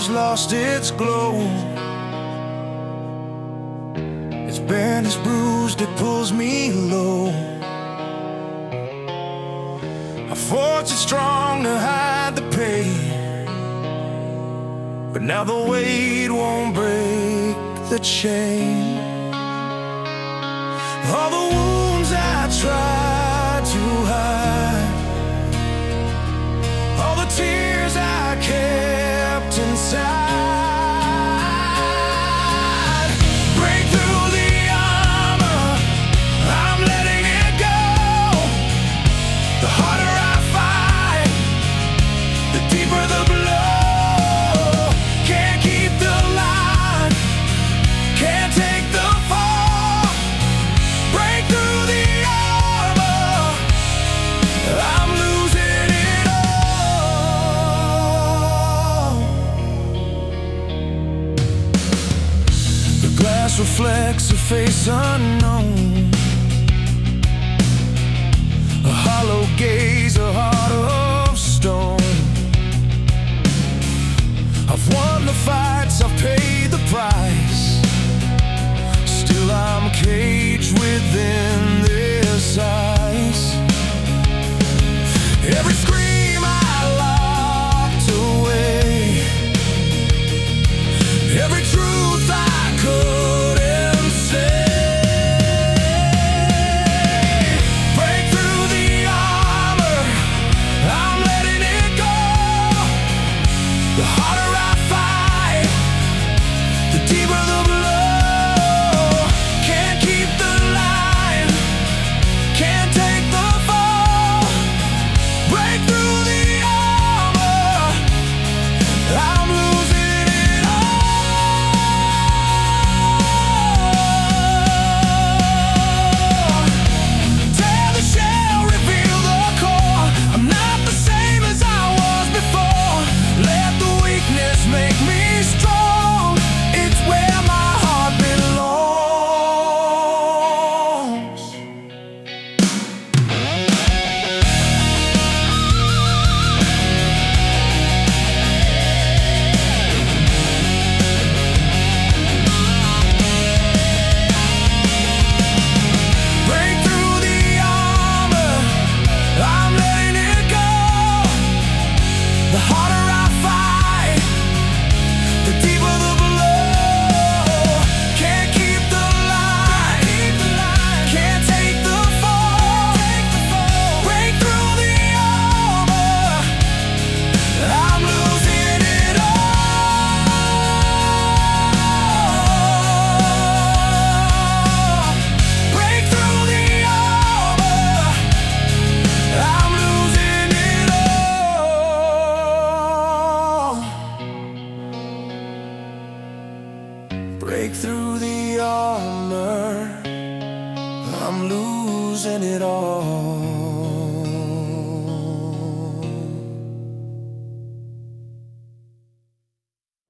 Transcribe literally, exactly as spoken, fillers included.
lost its glow. It's bent, it's bruised, it pulls me low. I forged it strong to hide the pain, but now the weight won't break the chain. All the wounds I tried to hide, all the tears I kept inside, break through the armor, I'm letting it go. The harder I fight, the deeper the blow. Can't keep the line, can't take the fall. Break through the armor, I'm losing it all. The glass reflects a face unknown, a hollow gaze, a heart of stone. I've won the fights, I've paid the price, still I'm caged within this ice. Every scream I locked away, every truth I couldn't say. Break through the armor, I'm letting it go. The harder I fight, the deeper the blow. Can't keep the line, can't take the fall. Break through the armor, I'm losing it all. Tear the shell, reveal the core. I'm not the same as I was before. Let the weakness make me strong. It's where my heart belongs. Break through the armor, I'm letting it go. The harder I fight, the deeper the blow. Can't keep the line, can't take the fall. Break through the armor, I'm losing it all. Break through the armor, I'm losing it all. Break through the armor, I'm losing it all.